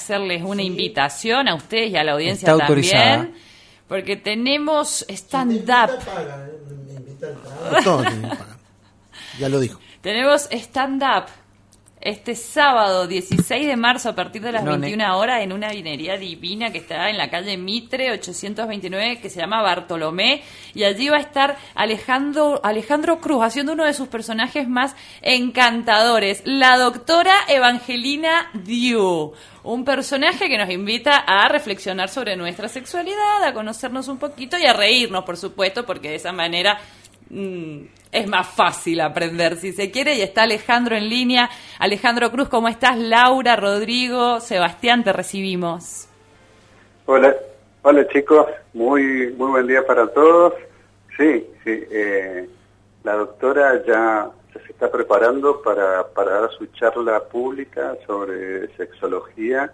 hacerles una invitación a ustedes y a la audiencia también, porque tenemos stand-up. Todo tiene que pagar. Ya lo dijo. Tenemos stand-up este sábado 16 de marzo a partir de las 21 horas en una vinería divina que está en la calle Mitre 829, que se llama Bartolomé, y allí va a estar Alejandro Cruz haciendo uno de sus personajes más encantadores, la doctora Evangelina Diu, un personaje que nos invita a reflexionar sobre nuestra sexualidad, a conocernos un poquito y a reírnos, por supuesto, porque de esa manera es más fácil aprender, si se quiere. Y está Alejandro en línea. Alejandro Cruz, ¿cómo estás? Laura, Rodrigo, Sebastián, te recibimos. Hola chicos, muy buen día para todos. Sí, la doctora ya se está preparando para dar su charla pública sobre sexología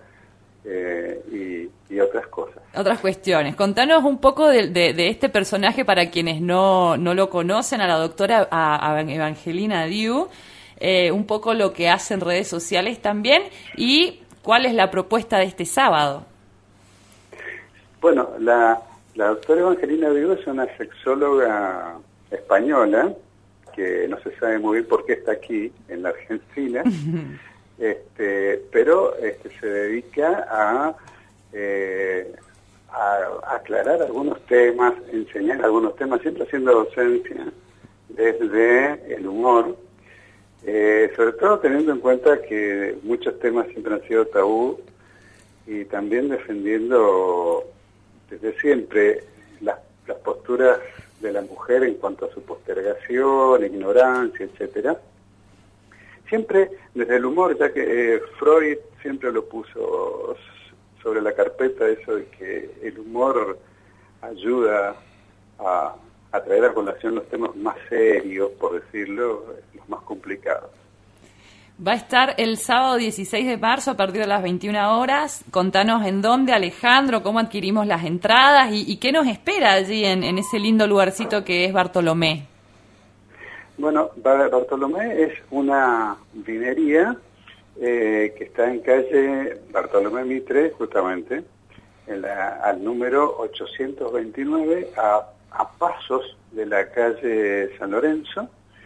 y otras cosas. Otras cuestiones. Contanos un poco de este personaje para quienes no lo conocen, a la doctora Evangelina Diu, un poco lo que hace en redes sociales también y cuál es la propuesta de este sábado. Bueno, la doctora Evangelina Diu es una sexóloga española que no se sabe muy bien por qué está aquí en la Argentina. Pero se dedica a aclarar algunos temas, enseñar algunos temas, siempre haciendo docencia desde el humor, sobre todo teniendo en cuenta que muchos temas siempre han sido tabú, y también defendiendo desde siempre las posturas de la mujer en cuanto a su postergación, ignorancia, etcétera. Siempre desde el humor, ya que Freud siempre lo puso sobre la carpeta, eso de que el humor ayuda a traer a colación los temas más serios, por decirlo, los más complicados. Va a estar el sábado 16 de marzo a partir de las 21 horas. Contanos en dónde, Alejandro, cómo adquirimos las entradas y qué nos espera allí en ese lindo lugarcito que es Bartolomé. Bueno, Bartolomé es una vinería que está en calle Bartolomé Mitre, justamente, al número 829, a pasos de la calle San Lorenzo,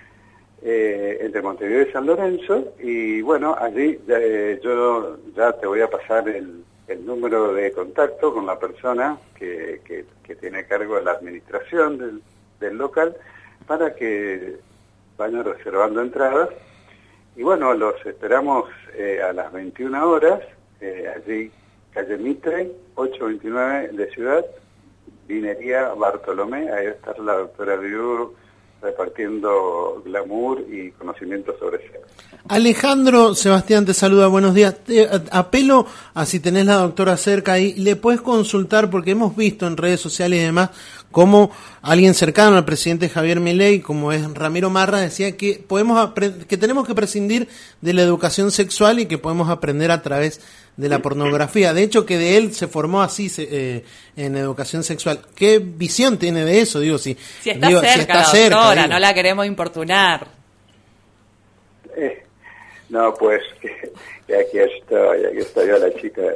entre Montevideo y San Lorenzo. Y bueno, allí yo ya te voy a pasar el número de contacto con la persona que tiene a cargo de la administración del local, para que vayan reservando entradas. Y bueno, los esperamos a las 21 horas, allí, calle Mitre, 829 de Ciudad, vinería Bartolomé. Ahí va a estar la doctora Diu repartiendo glamour y conocimiento sobre sexo. Alejandro, Sebastián te saluda, buenos días. Te apelo a si tenés la doctora cerca ahí, le puedes consultar, porque hemos visto en redes sociales y demás cómo alguien cercano al presidente Javier Milei, como es Ramiro Marra, decía que que tenemos que prescindir de la educación sexual y que podemos aprender a través de la pornografía. De hecho, que de él se formó así en educación sexual. ¿Qué visión tiene de eso? Digo, si está cerca, la doctora, no la queremos importunar. No, pues, aquí estoy, hola chicas.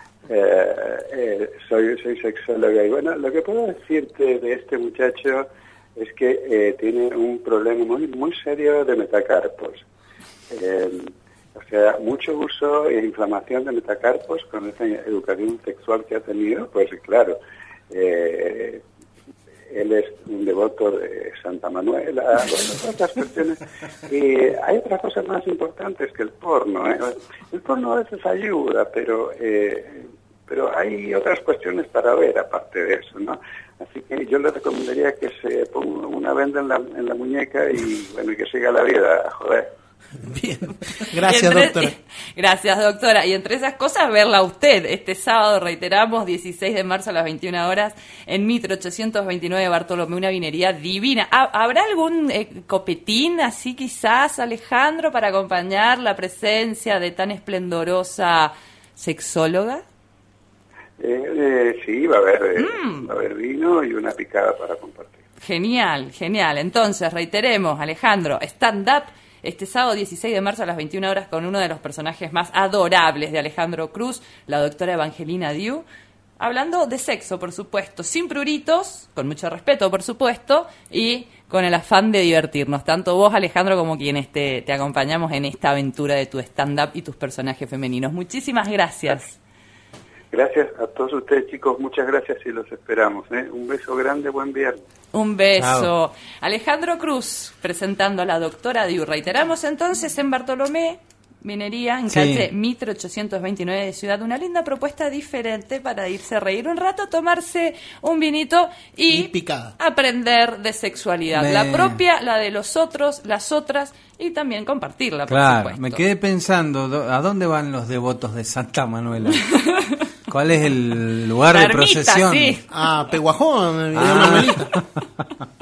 Soy sexóloga, y bueno, lo que puedo decirte de este muchacho es que tiene un problema muy serio de metacarpos. O sea, mucho uso e inflamación de metacarpos con esa educación sexual que ha tenido. Pues claro, él es un devoto de Santa Manuela, otras cuestiones. Y hay otras cosas más importantes que el porno. El porno a veces ayuda, pero hay otras cuestiones para ver aparte de eso, ¿no? Así que yo le recomendaría que se ponga una venda en la muñeca y bueno, y que siga la vida, joder. Bien, gracias doctora. Gracias doctora. Y entre esas cosas, verla a usted este sábado, reiteramos, 16 de marzo a las 21 horas en Mitre 829 Bartolomé, una vinería divina. ¿Habrá algún copetín así quizás, Alejandro, para acompañar la presencia de tan esplendorosa sexóloga? Sí, va a haber vino y una picada para compartir. Genial. Entonces, reiteremos, Alejandro, stand-up este sábado 16 de marzo a las 21 horas con uno de los personajes más adorables de Alejandro Cruz, la doctora Evangelina Diu, hablando de sexo, por supuesto, sin pruritos, con mucho respeto, por supuesto, y con el afán de divertirnos. Tanto vos, Alejandro, como quienes te acompañamos en esta aventura de tu stand-up y tus personajes femeninos. Muchísimas gracias. Gracias a todos ustedes, chicos. Muchas gracias y los esperamos. Un beso grande, buen viernes. Un beso. Chao. Alejandro Cruz, presentando a la doctora Diu. Reiteramos entonces en Bartolomé, Minería, en calle Mitre 829 de Ciudad. Una linda propuesta diferente para irse a reír un rato, tomarse un vinito y picada. Aprender de sexualidad. La propia, la de los otros, las otras, y también compartirla, por supuesto. Me quedé pensando, ¿a dónde van los devotos de Santa Manuela? ¿Cuál es el lugar de procesión? Sí. Peguajón, Manuelita.